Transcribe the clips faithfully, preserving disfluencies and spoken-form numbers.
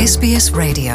S B S Radio.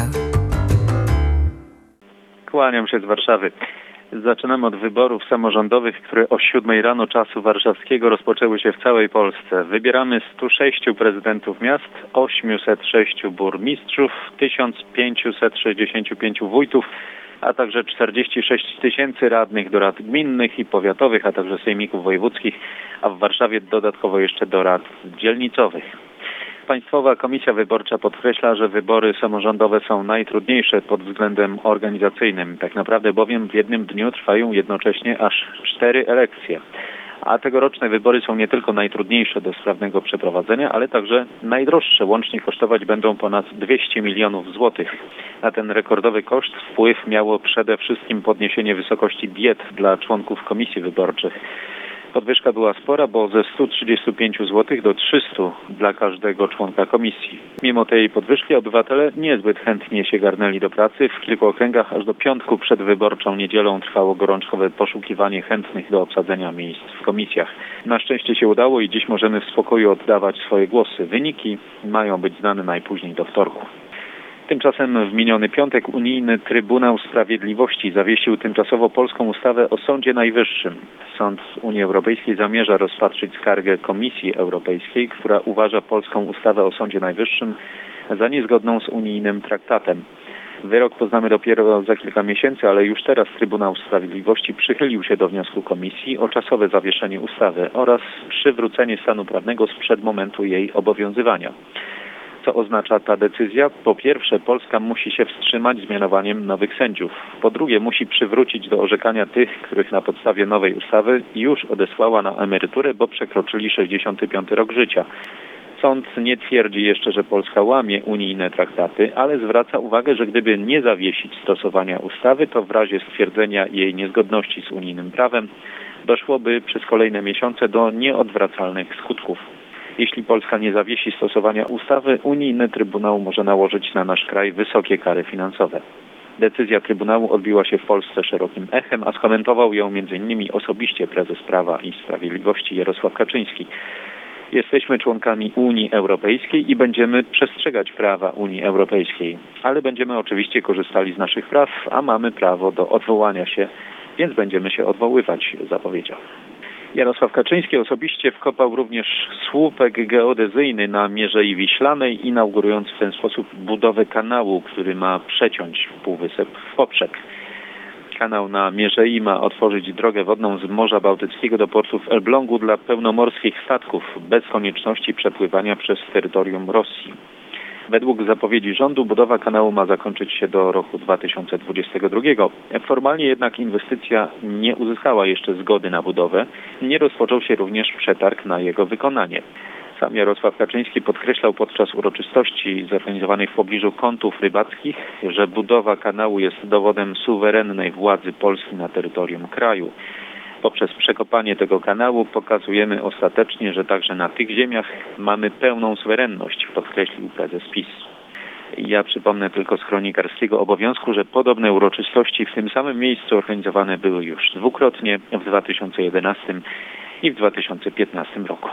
Kłaniam się z Warszawy. Zaczynamy od wyborów samorządowych, które o siódmej rano czasu warszawskiego rozpoczęły się w całej Polsce. Wybieramy stu sześciu prezydentów miast, osiemset sześciu burmistrzów, tysiąc pięćset sześćdziesięciu pięciu wójtów, a także czterdzieści sześć tysięcy radnych do rad gminnych i powiatowych, a także sejmików wojewódzkich, a w Warszawie dodatkowo jeszcze do rad dzielnicowych. Państwowa Komisja Wyborcza podkreśla, że wybory samorządowe są najtrudniejsze pod względem organizacyjnym. Tak naprawdę bowiem w jednym dniu trwają jednocześnie aż cztery elekcje. A tegoroczne wybory są nie tylko najtrudniejsze do sprawnego przeprowadzenia, ale także najdroższe. Łącznie kosztować będą ponad dwieście milionów złotych. Na ten rekordowy koszt wpływ miało przede wszystkim podniesienie wysokości diet dla członków komisji wyborczych. Podwyżka była spora, bo ze stu trzydziestu pięciu złotych do trzystu dla każdego członka komisji. Mimo tej podwyżki obywatele niezbyt chętnie się garnęli do pracy. W kilku okręgach aż do piątku przed wyborczą niedzielą trwało gorączkowe poszukiwanie chętnych do obsadzenia miejsc w komisjach. Na szczęście się udało i dziś możemy w spokoju oddawać swoje głosy. Wyniki mają być znane najpóźniej do wtorku. Tymczasem w miniony piątek unijny Trybunał Sprawiedliwości zawiesił tymczasowo polską ustawę o Sądzie Najwyższym. Sąd Unii Europejskiej zamierza rozpatrzyć skargę Komisji Europejskiej, która uważa polską ustawę o Sądzie Najwyższym za niezgodną z unijnym traktatem. Wyrok poznamy dopiero za kilka miesięcy, ale już teraz Trybunał Sprawiedliwości przychylił się do wniosku Komisji o czasowe zawieszenie ustawy oraz przywrócenie stanu prawnego sprzed momentu jej obowiązywania. Co oznacza ta decyzja? Po pierwsze, Polska musi się wstrzymać z mianowaniem nowych sędziów. Po drugie, musi przywrócić do orzekania tych, których na podstawie nowej ustawy już odesłała na emeryturę, bo przekroczyli sześćdziesiąty piąty rok życia. Sąd nie twierdzi jeszcze, że Polska łamie unijne traktaty, ale zwraca uwagę, że gdyby nie zawiesić stosowania ustawy, to w razie stwierdzenia jej niezgodności z unijnym prawem doszłoby przez kolejne miesiące do nieodwracalnych skutków. Jeśli Polska nie zawiesi stosowania ustawy, unijny Trybunał może nałożyć na nasz kraj wysokie kary finansowe. Decyzja Trybunału odbiła się w Polsce szerokim echem, a skomentował ją między innymi osobiście prezes Prawa i Sprawiedliwości Jarosław Kaczyński. Jesteśmy członkami Unii Europejskiej i będziemy przestrzegać prawa Unii Europejskiej, ale będziemy oczywiście korzystali z naszych praw, a mamy prawo do odwołania się, więc będziemy się odwoływać, zapowiedział. Jarosław Kaczyński osobiście wkopał również słupek geodezyjny na Mierzei Wiślanej, inaugurując w ten sposób budowę kanału, który ma przeciąć półwysep w poprzek. Kanał na Mierzei ma otworzyć drogę wodną z Morza Bałtyckiego do portu w Elblągu dla pełnomorskich statków bez konieczności przepływania przez terytorium Rosji. Według zapowiedzi rządu budowa kanału ma zakończyć się do roku dwa tysiące dwudziestego drugiego. Formalnie jednak inwestycja nie uzyskała jeszcze zgody na budowę. Nie rozpoczął się również przetarg na jego wykonanie. Sam Jarosław Kaczyński podkreślał podczas uroczystości zorganizowanej w pobliżu kątów rybackich, że budowa kanału jest dowodem suwerennej władzy Polski na terytorium kraju. Poprzez przekopanie tego kanału pokazujemy ostatecznie, że także na tych ziemiach mamy pełną suwerenność, podkreślił prezes PiS. Ja przypomnę tylko z kronikarskiego obowiązku, że podobne uroczystości w tym samym miejscu organizowane były już dwukrotnie w dwa tysiące jedenastym i w dwa tysiące piętnastym roku.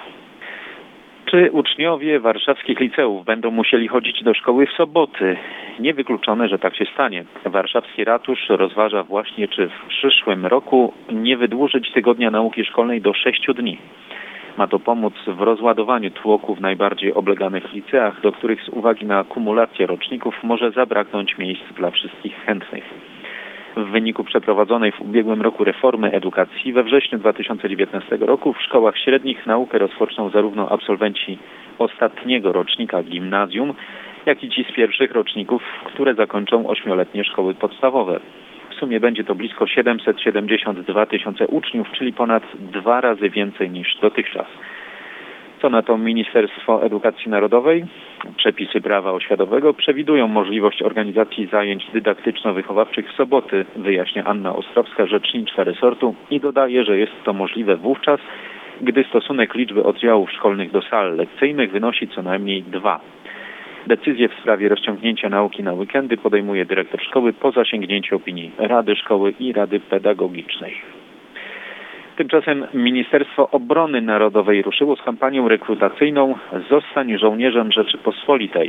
Czy uczniowie warszawskich liceów będą musieli chodzić do szkoły w soboty? Niewykluczone, że tak się stanie. Warszawski ratusz rozważa właśnie, czy w przyszłym roku nie wydłużyć tygodnia nauki szkolnej do sześciu dni. Ma to pomóc w rozładowaniu tłoku w najbardziej obleganych liceach, do których z uwagi na kumulację roczników może zabraknąć miejsc dla wszystkich chętnych. W wyniku przeprowadzonej w ubiegłym roku reformy edukacji we wrześniu dwa tysiące dziewiętnastego roku w szkołach średnich naukę rozpoczną zarówno absolwenci ostatniego rocznika gimnazjum, jak i ci z pierwszych roczników, które zakończą ośmioletnie szkoły podstawowe. W sumie będzie to blisko siedemset siedemdziesiąt dwa tysiące uczniów, czyli ponad dwa razy więcej niż dotychczas. Co na to Ministerstwo Edukacji Narodowej? Przepisy prawa oświatowego przewidują możliwość organizacji zajęć dydaktyczno-wychowawczych w soboty, wyjaśnia Anna Ostrowska, rzeczniczka resortu i dodaje, że jest to możliwe wówczas, gdy stosunek liczby oddziałów szkolnych do sal lekcyjnych wynosi co najmniej dwa. Decyzję w sprawie rozciągnięcia nauki na weekendy podejmuje dyrektor szkoły po zasięgnięciu opinii Rady Szkoły i Rady Pedagogicznej. Tymczasem Ministerstwo Obrony Narodowej ruszyło z kampanią rekrutacyjną „Zostań żołnierzem Rzeczypospolitej”.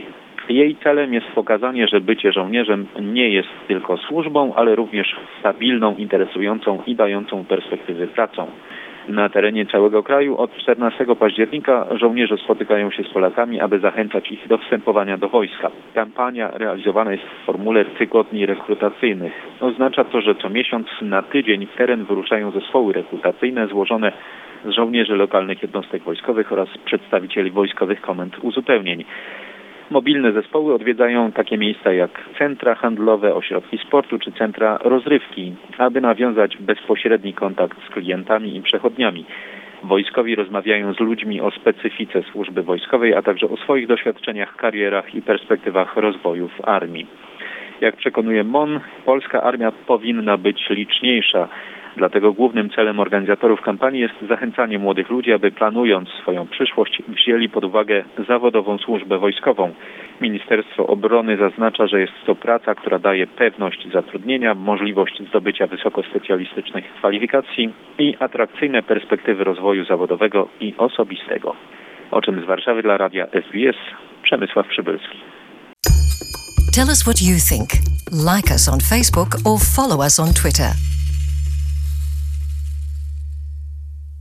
Jej celem jest pokazanie, że bycie żołnierzem nie jest tylko służbą, ale również stabilną, interesującą i dającą perspektywy pracą. Na terenie całego kraju od czternastego października żołnierze spotykają się z Polakami, aby zachęcać ich do wstępowania do wojska. Kampania realizowana jest w formule tygodni rekrutacyjnych. Oznacza to, że co miesiąc na tydzień w teren wyruszają zespoły rekrutacyjne złożone z żołnierzy lokalnych jednostek wojskowych oraz przedstawicieli wojskowych komend uzupełnień. Mobilne zespoły odwiedzają takie miejsca jak centra handlowe, ośrodki sportu czy centra rozrywki, aby nawiązać bezpośredni kontakt z klientami i przechodniami. Wojskowi rozmawiają z ludźmi o specyfice służby wojskowej, a także o swoich doświadczeniach, karierach i perspektywach rozwoju w armii. Jak przekonuje M O N, polska armia powinna być liczniejsza. Dlatego głównym celem organizatorów kampanii jest zachęcanie młodych ludzi, aby planując swoją przyszłość wzięli pod uwagę zawodową służbę wojskową. Ministerstwo Obrony zaznacza, że jest to praca, która daje pewność zatrudnienia, możliwość zdobycia wysokospecjalistycznych kwalifikacji i atrakcyjne perspektywy rozwoju zawodowego i osobistego. O czym z Warszawy dla Radia S B S Przemysław Przybylski. Tell us what you think. Like us on Facebook or follow us on Twitter.